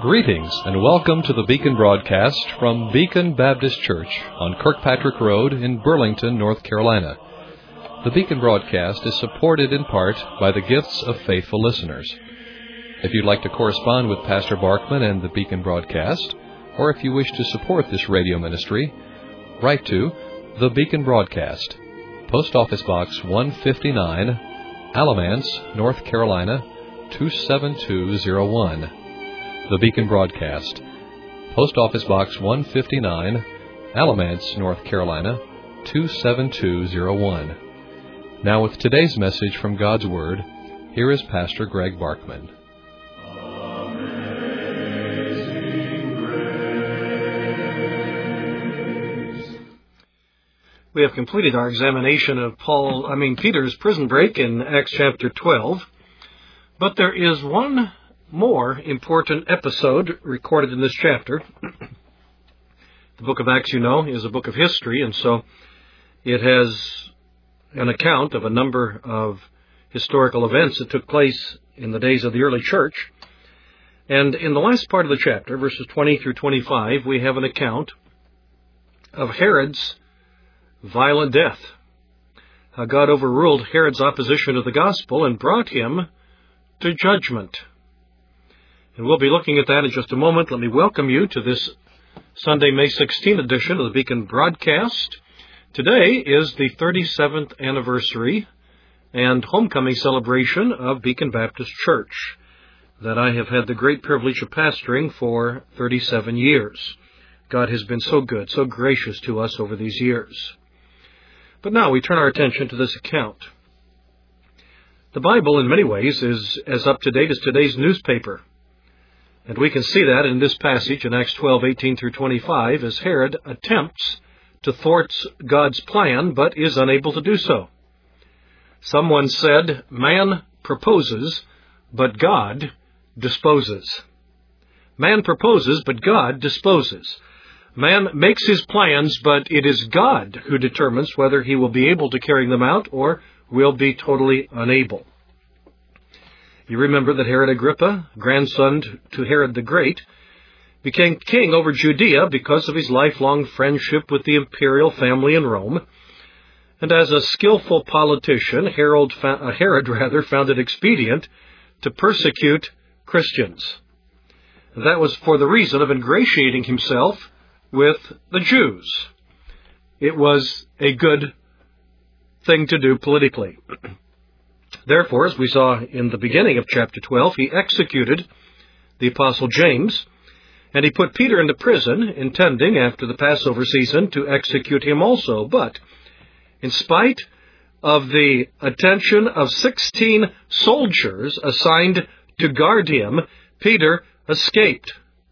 Greetings and welcome to the Beacon broadcast from Beacon Baptist Church on Kirkpatrick Road in Burlington, North Carolina. The Beacon broadcast is supported in part by the gifts of faithful listeners. If you'd like to correspond with Pastor Barkman and the Beacon broadcast, or if you wish to support this radio ministry, write to the Beacon Broadcast, Post Office Box 159, Alamance, North Carolina 27201. The Beacon Broadcast, Post Office Box 159, Alamance, North Carolina 27201. Now with today's message from God's Word, here is Pastor Greg Barkman. We have completed our examination of Peter's prison break in Acts chapter 12, but there is one more important episode recorded in this chapter. The book of Acts, you know, is a book of history, and so it has an account of a number of historical events that took place in the days of the early church. And in the last part of the chapter, verses 20 through 25, we have an account of Herod's violent death. How God overruled Herod's opposition to the gospel and brought him to judgment. And we'll be looking at that in just a moment. Let me welcome you to this Sunday, May 16 edition of the Beacon Broadcast. Today is the 37th anniversary and homecoming celebration of Beacon Baptist Church that I have had the great privilege of pastoring for 37 years. God has been so good, so gracious to us over these years. But now we turn our attention to this account. The Bible, in many ways, is as up-to-date as today's newspaper. And we can see that in this passage in Acts 12:18 through 25, as Herod attempts to thwart God's plan, but is unable to do so. Someone said, man proposes, but God disposes. Man proposes, but God disposes. Man makes his plans, but it is God who determines whether he will be able to carry them out or will be totally unable. You remember that Herod Agrippa, grandson to Herod the Great, became king over Judea because of his lifelong friendship with the imperial family in Rome. And as a skillful politician, Herod found it expedient to persecute Christians. That was for the reason of ingratiating himself with the Jews. It was a good thing to do politically. Therefore, as we saw in the beginning of chapter 12, he executed the Apostle James, and he put Peter into prison, intending, after the Passover season, to execute him also. But, in spite of the attention of 16 soldiers assigned to guard him, Peter escaped.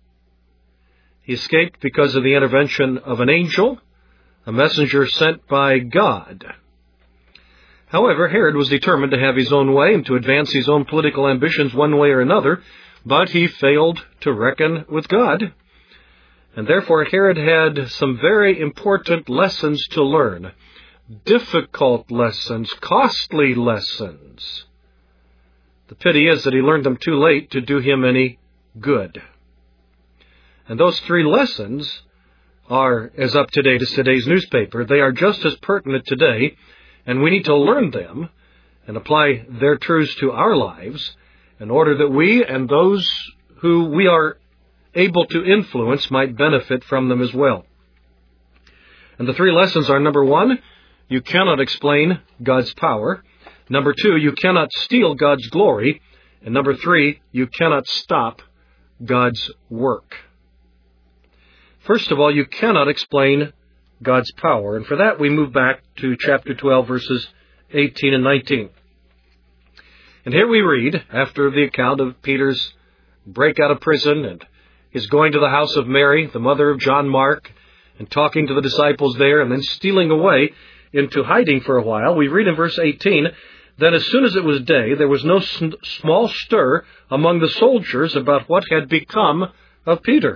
He escaped because of the intervention of an angel, a messenger sent by God. However, Herod was determined to have his own way and to advance his own political ambitions one way or another, but he failed to reckon with God. And therefore, Herod had some very important lessons to learn. Difficult lessons, costly lessons. The pity is that he learned them too late to do him any good. And those three lessons are as up-to-date as today's newspaper. They are just as pertinent today, and we need to learn them and apply their truths to our lives in order that we and those who we are able to influence might benefit from them as well. And the three lessons are, number one, you cannot explain God's power. Number two, you cannot steal God's glory. And number three, you cannot stop God's work. First of all, you cannot explain God's power. And for that, we move back to chapter 12, verses 18 and 19. And here we read, after the account of Peter's break out of prison and his going to the house of Mary, the mother of John Mark, and talking to the disciples there, and then stealing away into hiding for a while, we read in verse 18, that as soon as it was day, there was no small stir among the soldiers about what had become of Peter.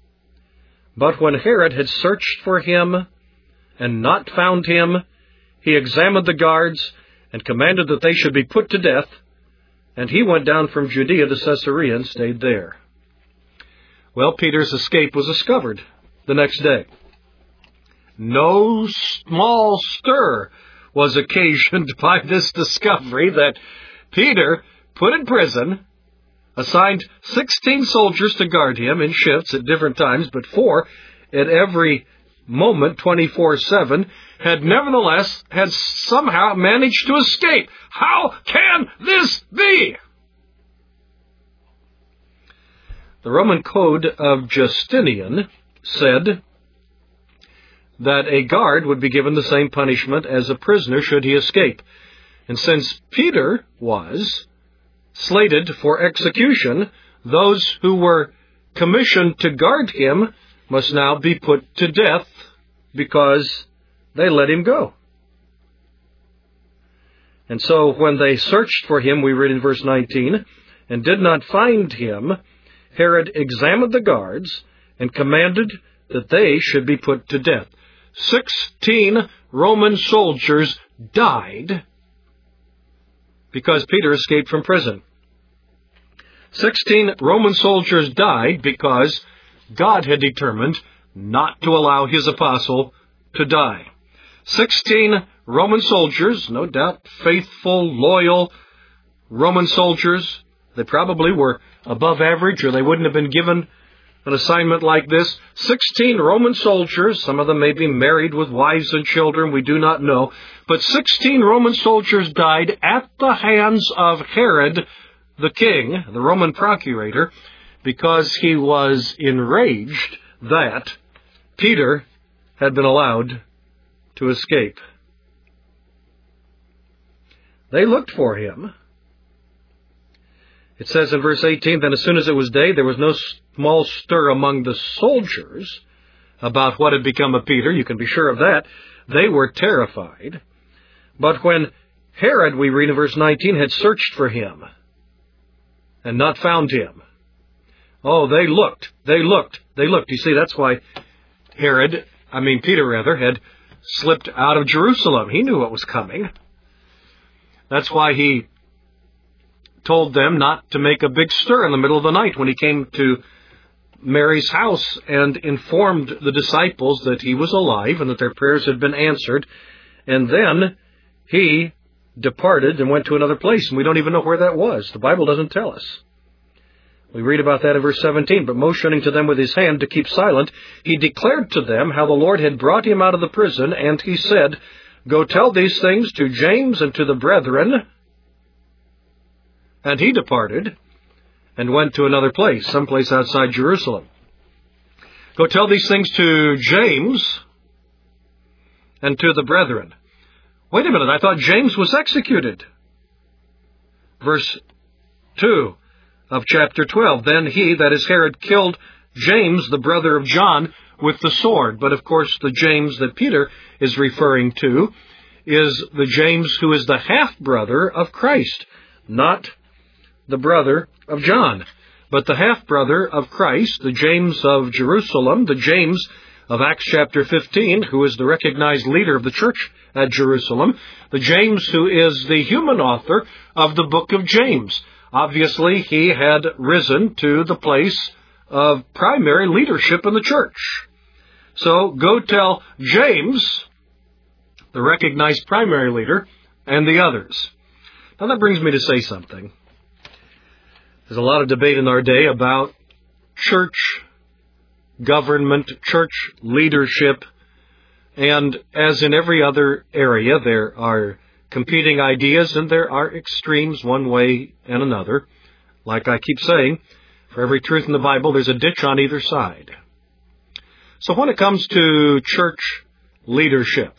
But when Herod had searched for him and not found him, he examined the guards and commanded that they should be put to death, and he went down from Judea to Caesarea and stayed there. Well, Peter's escape was discovered the next day. No small stir was occasioned by this discovery that Peter, put in prison, assigned 16 soldiers to guard him in shifts at different times, but 4 at every moment, 24/7, had somehow managed to escape. How can this be? The Roman Code of Justinian said that a guard would be given the same punishment as a prisoner should he escape. And since Peter was slated for execution, those who were commissioned to guard him must now be put to death because they let him go. And so when they searched for him, we read in verse 19, and did not find him, Herod examined the guards and commanded that they should be put to death. 16 Roman soldiers died because Peter escaped from prison. 16 Roman soldiers died because God had determined not to allow his apostle to die. 16 Roman soldiers, no doubt faithful, loyal Roman soldiers. They probably were above average, or they wouldn't have been given an assignment like this. 16 Roman soldiers, some of them may be married with wives and children, we do not know. But 16 Roman soldiers died at the hands of Herod the king, the Roman procurator, because he was enraged that Peter had been allowed to escape. They looked for him. It says in verse 18, then as soon as it was day, there was no small stir among the soldiers about what had become of Peter. You can be sure of that. They were terrified. But when Herod, we read in verse 19, had searched for him and not found him, they looked. You see, that's why Peter had slipped out of Jerusalem. He knew what was coming. That's why he told them not to make a big stir in the middle of the night when he came to Mary's house and informed the disciples that he was alive and that their prayers had been answered. And then he departed and went to another place, and we don't even know where that was. The Bible doesn't tell us. We read about that in verse 17. But motioning to them with his hand to keep silent, he declared to them how the Lord had brought him out of the prison, and he said, go tell these things to James and to the brethren. And he departed and went to another place, someplace outside Jerusalem. Go tell these things to James and to the brethren. Wait a minute, I thought James was executed. Verse 2 of chapter 12. Then he, that is Herod, killed James, the brother of John, with the sword. But of course, the James that Peter is referring to is the James who is the half-brother of Christ, not the brother of John, but the half-brother of Christ, the James of Jerusalem, the James of Acts chapter 15, who is the recognized leader of the church at Jerusalem, the James who is the human author of the book of James. Obviously, he had risen to the place of primary leadership in the church. So go tell James, the recognized primary leader, and the others. Now that brings me to say something. There's a lot of debate in our day about church government, church leadership, and as in every other area, there are competing ideas and there are extremes one way and another. Like I keep saying, for every truth in the Bible, there's a ditch on either side. So when it comes to church leadership,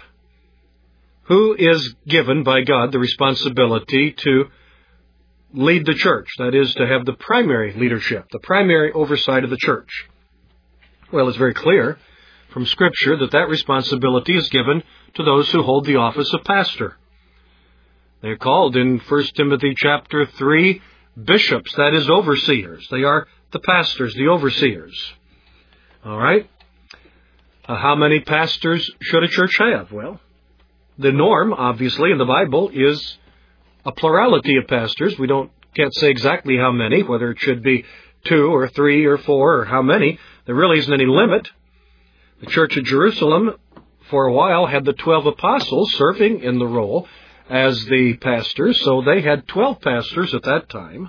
who is given by God the responsibility to lead the church? That is, to have the primary leadership, the primary oversight of the church. Well, it's very clear from Scripture that that responsibility is given to those who hold the office of pastor. They're called in 1 Timothy chapter 3 bishops, that is, overseers. They are the pastors, the overseers. All right? How many pastors should a church have? Well, the norm, obviously, in the Bible is a plurality of pastors. We can't say exactly how many, whether it should be 2 or 3 or 4 or how many. There really isn't any limit. The Church of Jerusalem, for a while, had the 12 apostles serving in the role as the pastors, so they had 12 pastors at that time.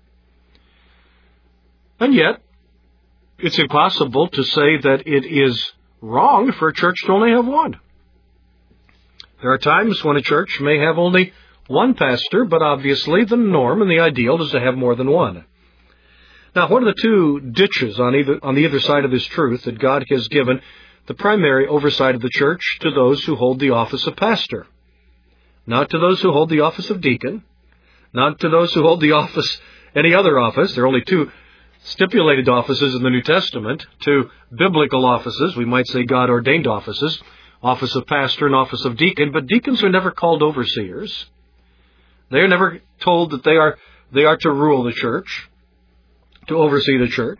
And yet, it's impossible to say that it is wrong for a church to only have one. There are times when a church may have only one pastor, but obviously the norm and the ideal is to have more than one. Now, what are the two ditches on the other side of this truth that God has given the primary oversight of the church to those who hold the office of pastor? Not to those who hold the office of deacon, not to those who hold the office, any other office. There are only two stipulated offices in the New Testament, two biblical offices, we might say God-ordained offices, office of pastor and office of deacon, but deacons are never called overseers. They are never told that they are to rule the church, to oversee the church.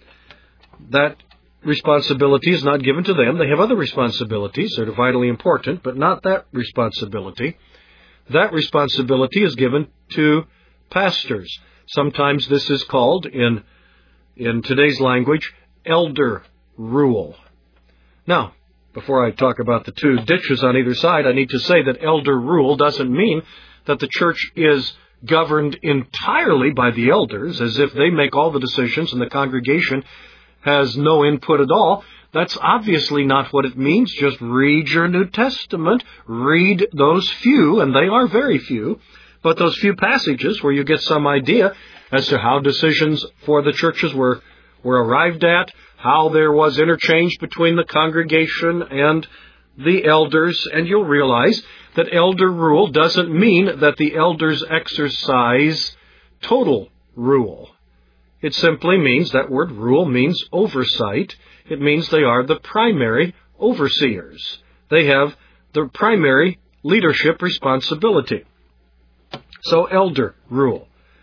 That responsibility is not given to them. They have other responsibilities that are vitally important, but not that responsibility. That responsibility is given to pastors. Sometimes this is called, in today's language, elder rule. Now, before I talk about the two ditches on either side, I need to say that elder rule doesn't mean that the church is governed entirely by the elders, as if they make all the decisions and the congregation has no input at all. That's obviously not what it means. Just read your New Testament. Read those few, and they are very few, but those few passages where you get some idea as to how decisions for the churches were arrived at, how there was interchange between the congregation and the elders, and you'll realize that elder rule doesn't mean that the elders exercise total rule. It simply means, that word rule means oversight. It means they are the primary overseers. They have the primary leadership responsibility. So elder rule.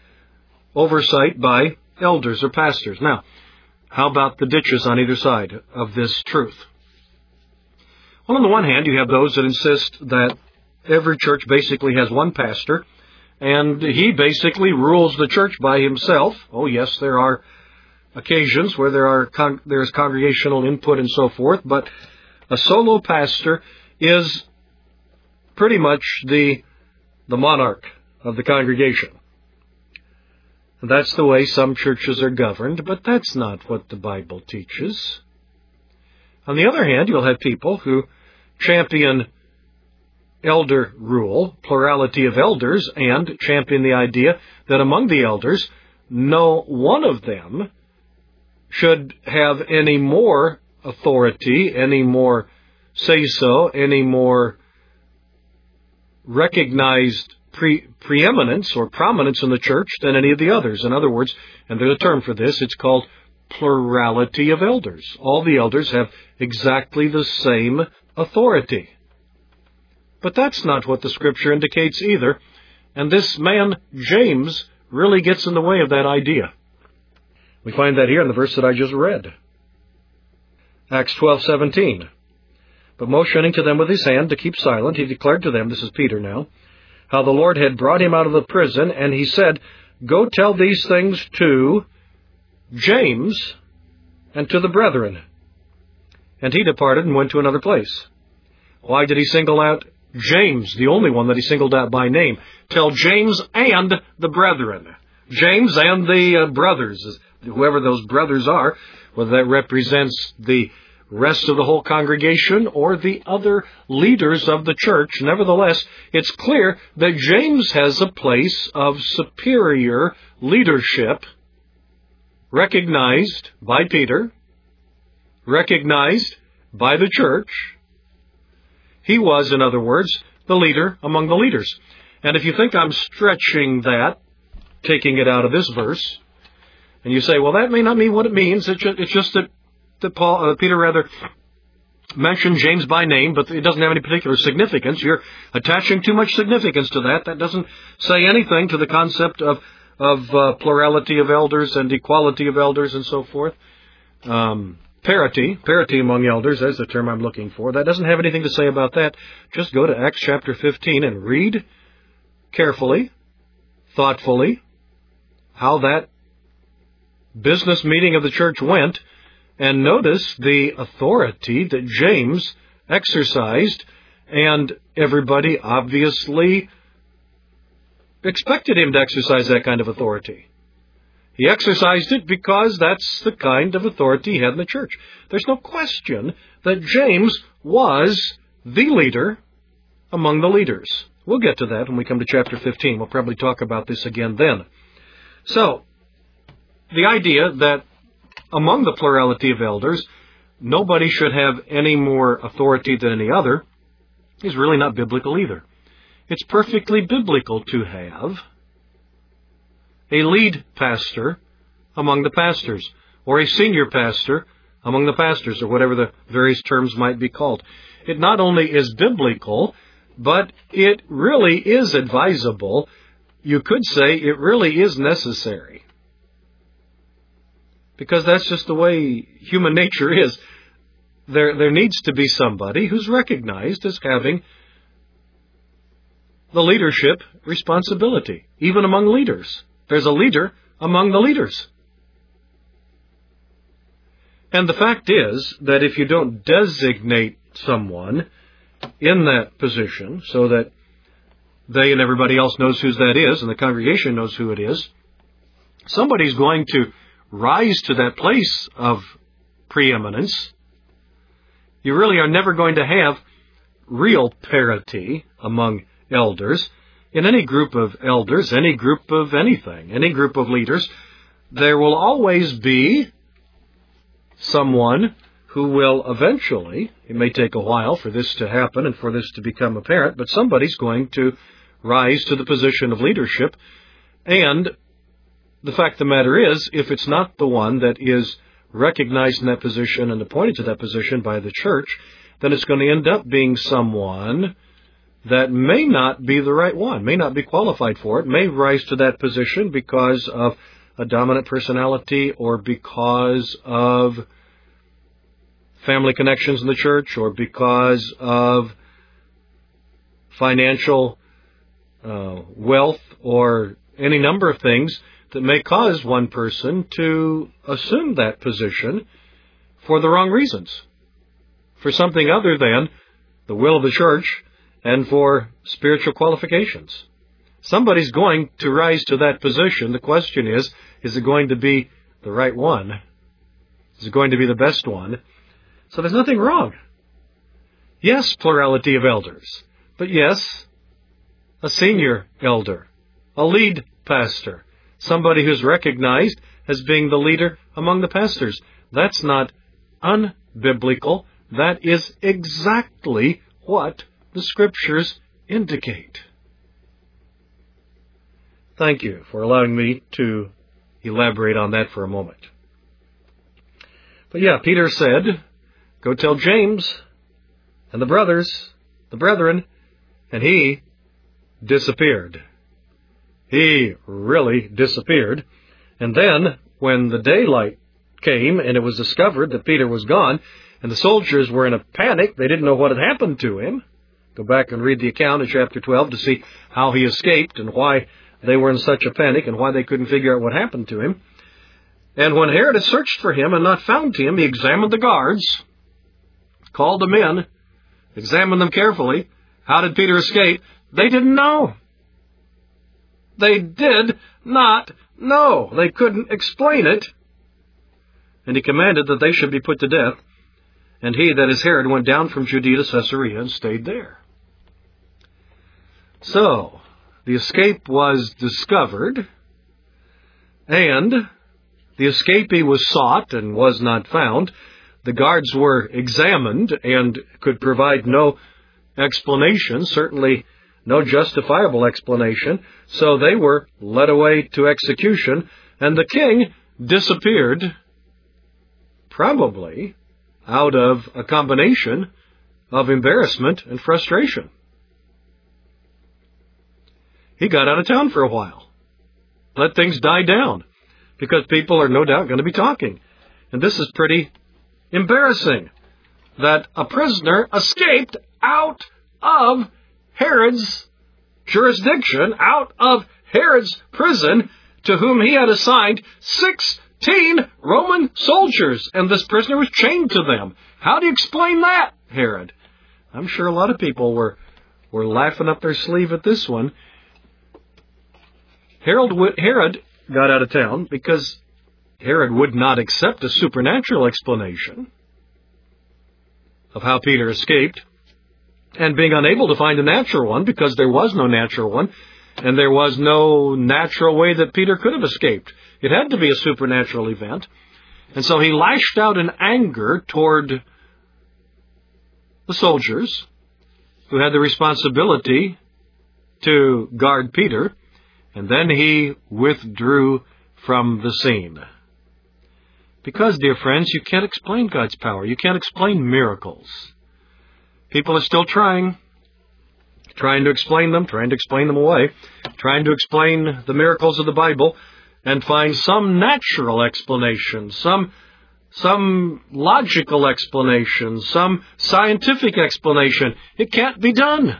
Oversight by elders or pastors. Now, how about the ditches on either side of this truth? Well, on the one hand, you have those that insist that every church basically has one pastor, and he basically rules the church by himself. Oh, yes, there are occasions where there is congregational input and so forth, but a solo pastor is pretty much the monarch of the congregation. That's the way some churches are governed, but that's not what the Bible teaches. On the other hand, you'll have people who champion elder rule, plurality of elders, and champion the idea that among the elders, no one of them should have any more authority, any more say-so, any more recognized preeminence or prominence in the church than any of the others. In other words, and there's a term for this, it's called plurality of elders. All the elders have exactly the same authority. But that's not what the Scripture indicates either, and this man, James, really gets in the way of that idea. We find that here in the verse that I just read. Acts 12:17. But motioning to them with his hand to keep silent, he declared to them, this is Peter now, how the Lord had brought him out of the prison, and he said, Go tell these things to James and to the brethren. And he departed and went to another place. Why did he single out James, the only one that he singled out by name? Tell James and the brethren. James and the brothers, whoever those brothers are, whether that represents the rest of the whole congregation or the other leaders of the church. Nevertheless, it's clear that James has a place of superior leadership, recognized by Peter, recognized by the church. He was, in other words, the leader among the leaders. And if you think I'm stretching that, taking it out of this verse, and you say, well, that may not mean what it means, it's just that Peter mentioned James by name, but it doesn't have any particular significance. You're attaching too much significance to that. That doesn't say anything to the concept of plurality of elders and equality of elders and so forth. Parity among elders, that's the term I'm looking for. That doesn't have anything to say about that. Just go to Acts chapter 15 and read carefully, thoughtfully, how that business meeting of the church went, and notice the authority that James exercised, and everybody obviously expected him to exercise that kind of authority. He exercised it because that's the kind of authority he had in the church. There's no question that James was the leader among the leaders. We'll get to that when we come to chapter 15. We'll probably talk about this again then. So, the idea that among the plurality of elders, nobody should have any more authority than any other is really not biblical either. It's perfectly biblical to have a lead pastor among the pastors, or a senior pastor among the pastors, or whatever the various terms might be called. It not only is biblical, but it really is advisable. You could say it really is necessary. Because that's just the way human nature is. There needs to be somebody who's recognized as having the leadership responsibility, even among leaders. There's a leader among the leaders. And the fact is that if you don't designate someone in that position so that they and everybody else knows who that is and the congregation knows who it is, somebody's going to rise to that place of preeminence. You really are never going to have real parity among elders. In any group of elders, any group of anything, any group of leaders, there will always be someone who will eventually, it may take a while for this to happen and for this to become apparent, but somebody's going to rise to the position of leadership. And the fact of the matter is, if it's not the one that is recognized in that position and appointed to that position by the church, then it's going to end up being someone that may not be the right one, may not be qualified for it, may rise to that position because of a dominant personality or because of family connections in the church or because of financial wealth or any number of things that may cause one person to assume that position for the wrong reasons, for something other than the will of the church and for spiritual qualifications. Somebody's going to rise to that position. The question is it going to be the right one? Is it going to be the best one? So there's nothing wrong. Yes, plurality of elders. But yes, a senior elder, a lead pastor, somebody who's recognized as being the leader among the pastors. That's not unbiblical. That is exactly what the Scriptures indicate. Thank you for allowing me to elaborate on that for a moment. But yeah, Peter said, go tell James and the brethren, and he disappeared. He really disappeared. And then, when the daylight came and it was discovered that Peter was gone, and the soldiers were in a panic, they didn't know what had happened to him. Go back and read the account in chapter 12 to see how he escaped and why they were in such a panic and why they couldn't figure out what happened to him. And when Herod had searched for him and not found him, he examined the guards, called them in, examined them carefully. How did Peter escape? They didn't know. They did not know. They couldn't explain it. And he commanded that they should be put to death. And he, that is Herod, went down from Judea to Caesarea and stayed there. So, the escape was discovered, and the escapee was sought and was not found. The guards were examined and could provide no explanation, certainly no justifiable explanation, so they were led away to execution, and the king disappeared, probably out of a combination of embarrassment and frustration. He got out of town for a while, let things die down, because people are no doubt going to be talking. And this is pretty embarrassing, that a prisoner escaped out of Herod's jurisdiction, out of Herod's prison, to whom he had assigned 6 15 Roman soldiers, and this prisoner was chained to them. How do you explain that, Herod? I'm sure a lot of people were laughing up their sleeve at this one. Herod got out of town because Herod would not accept a supernatural explanation of how Peter escaped, and being unable to find a natural one because there was no natural one, and there was no natural way that Peter could have escaped. It had to be a supernatural event. And so he lashed out in anger toward the soldiers who had the responsibility to guard Peter, and then he withdrew from the scene. Because, dear friends, you can't explain God's power. You can't explain miracles. People are still trying to explain them away, trying to explain the miracles of the Bible and find some natural explanation, some logical explanation, some scientific explanation. It can't be done.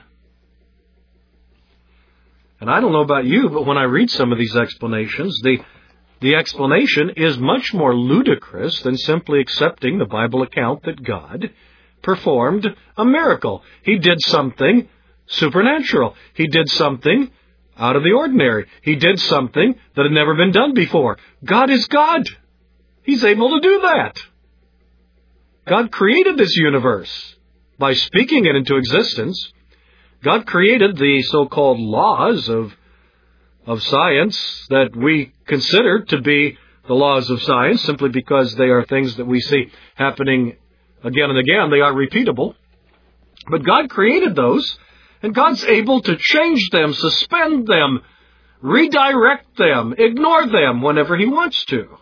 And I don't know about you, but when I read some of these explanations, the explanation is much more ludicrous than simply accepting the Bible account that God performed a miracle. He did something supernatural. He did something out of the ordinary. He did something that had never been done before. God is God. He's able to do that. God created this universe by speaking it into existence. God created the so-called laws of science that we consider to be the laws of science simply because they are things that we see happening again and again. They are repeatable. But God created those, and God's able to change them, suspend them, redirect them, ignore them whenever He wants to.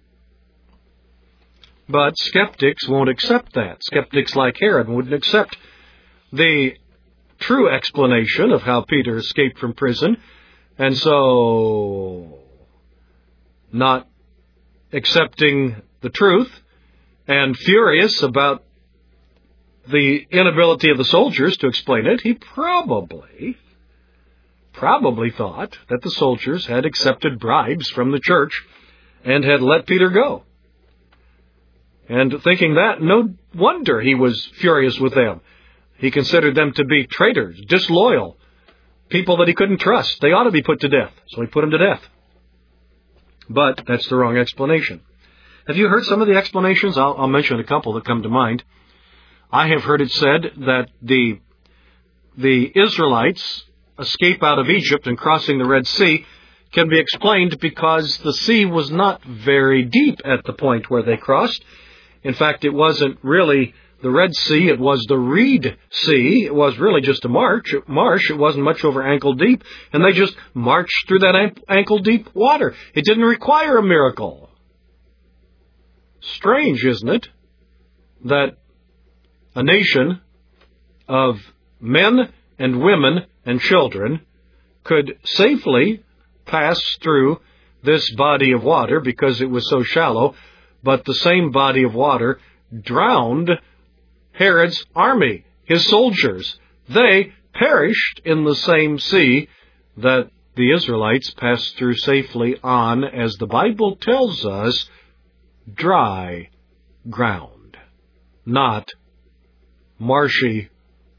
But skeptics won't accept that. Skeptics like Herod wouldn't accept the true explanation of how Peter escaped from prison, and so not accepting the truth and furious about the inability of the soldiers to explain it, he probably thought that the soldiers had accepted bribes from the church and had let Peter go. And thinking that, no wonder he was furious with them. He considered them to be traitors, disloyal, people that he couldn't trust. They ought to be put to death, so he put them to death. But that's the wrong explanation. Have you heard some of the explanations? I'll mention a couple that come to mind. I have heard it said that the Israelites' escape out of Egypt and crossing the Red Sea can be explained because the sea was not very deep at the point where they crossed. In fact, it wasn't really the Red Sea, it was the Reed Sea. It was really just a marsh. It wasn't much over ankle deep, and they just marched through that ankle deep water. It didn't require a miracle. Strange, isn't it, that a nation of men and women and children could safely pass through this body of water because it was so shallow, but the same body of water drowned Herod's army, his soldiers. They perished in the same sea that the Israelites passed through safely on, as the Bible tells us, dry ground, not marshy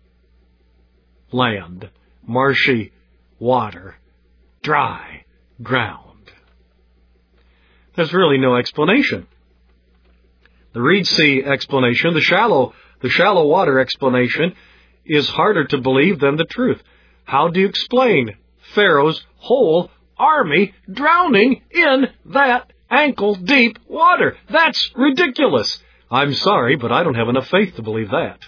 land, marshy water, dry ground. There's really no explanation. The Reed Sea explanation, the shallow water explanation, is harder to believe than the truth. How do you explain Pharaoh's whole army drowning in that ankle-deep water? That's ridiculous. I'm sorry, but I don't have enough faith to believe that.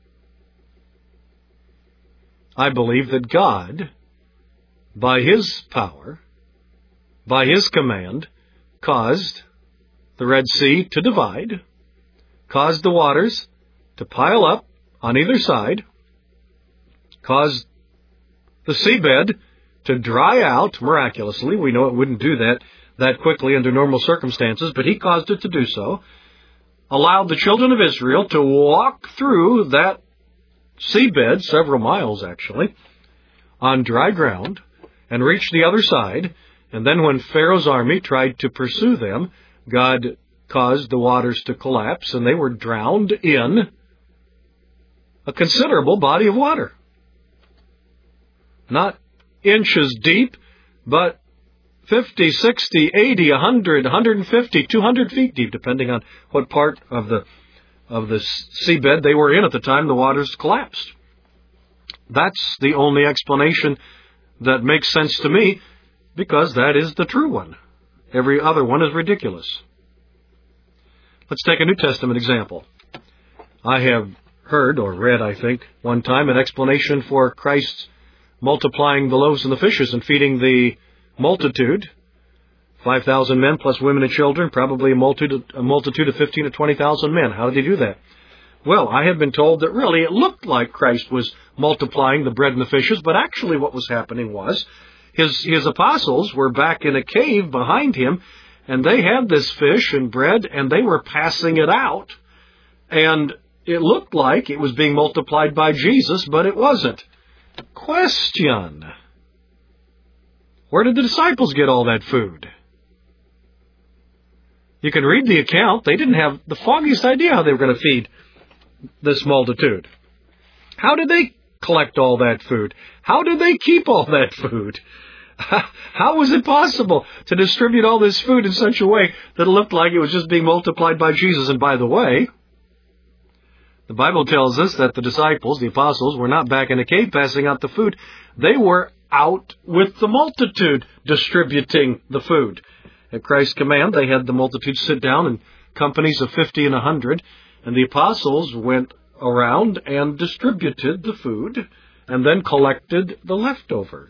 I believe that God, by His power, by His command, caused the Red Sea to divide, caused the waters to pile up on either side, caused the seabed to dry out miraculously. We know it wouldn't do that quickly under normal circumstances, but He caused it to do so, allowed the children of Israel to walk through that seabed, several miles actually, on dry ground, and reach the other side. And then when Pharaoh's army tried to pursue them, God caused the waters to collapse, and they were drowned in a considerable body of water. Not inches deep, but 50, 60, 80, 100, 150, 200 feet deep, depending on what part of the seabed they were in at the time the waters collapsed. That's the only explanation that makes sense to me, because that is the true one. Every other one is ridiculous. Let's take a New Testament example. I have heard, or read, I think, one time, an explanation for Christ's multiplying the loaves and the fishes and feeding the multitude, 5,000 men plus women and children, probably a multitude of 15 to 20,000 men. How did he do that? Well, I have been told that really it looked like Christ was multiplying the bread and the fishes, but actually what was happening was his apostles were back in a cave behind him, and they had this fish and bread, and they were passing it out, and it looked like it was being multiplied by Jesus, but it wasn't. Question: where did the disciples get all that food? You can read the account. They didn't have the foggiest idea how they were going to feed this multitude. How did they collect all that food? How did they keep all that food? How was it possible to distribute all this food in such a way that it looked like it was just being multiplied by Jesus? And by the way, the Bible tells us that the disciples, the apostles, were not back in a cave passing out the food. They were out with the multitude distributing the food. At Christ's command, they had the multitude sit down in companies of 50 and 100, and the apostles went around and distributed the food and then collected the leftovers.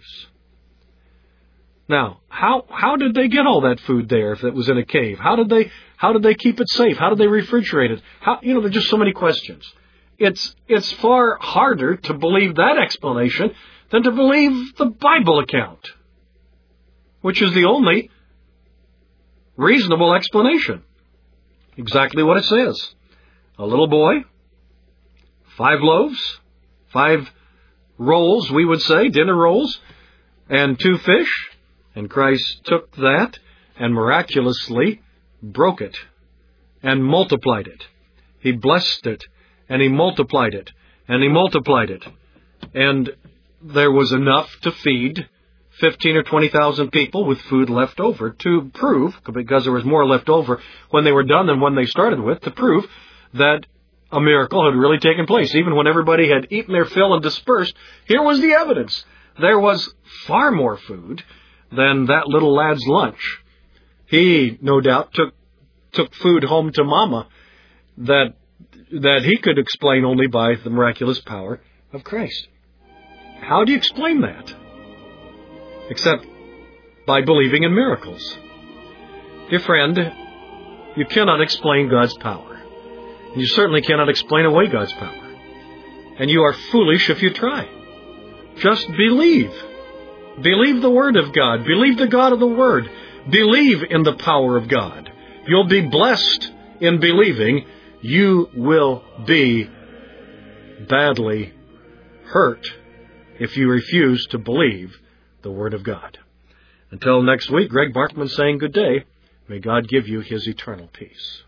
Now, how did they get all that food there if it was in a cave? How did they keep it safe? How did they refrigerate it? There are just so many questions. It's far harder to believe that explanation than to believe the Bible account, which is the only reasonable explanation. Exactly what it says. A little boy, 5 loaves, 5 rolls, we would say, dinner rolls, and 2 fish. And Christ took that and miraculously broke it and multiplied it. He blessed it, and He multiplied it, and He multiplied it. And there was enough to feed 15 or 20,000 people with food left over, to prove, because there was more left over when they were done than when they started with, to prove that a miracle had really taken place. Even when everybody had eaten their fill and dispersed, here was the evidence. There was far more food than that little lad's lunch. He, no doubt, took food home to Mama that he could explain only by the miraculous power of Christ. How do you explain that? Except by believing in miracles. Dear friend, you cannot explain God's power. And you certainly cannot explain away God's power. And you are foolish if you try. Just believe. Believe the Word of God. Believe the God of the Word. Believe in the power of God. You'll be blessed in believing. You will be badly hurt if you refuse to believe the Word of God. Until next week, Greg Bartman saying good day. May God give you His eternal peace.